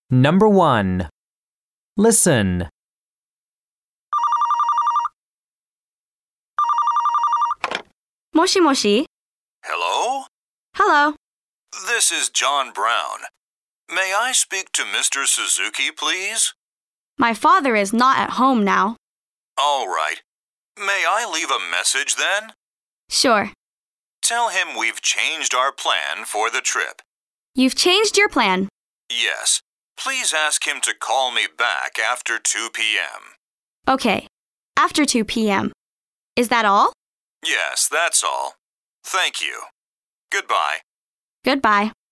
Number 1. Listen. もしもし Hello? Hello. This is John Brown. May I speak to Mr. Suzuki, please? My father is not at home now. All right. May I leave a message then? Sure. Tell him we've changed our plan for the trip. You've changed your plan. Yes. Please ask him to call me back after 2 p.m. Okay. After 2 p.m. Is that all? Yes, that's all. Thank you. Goodbye. Goodbye.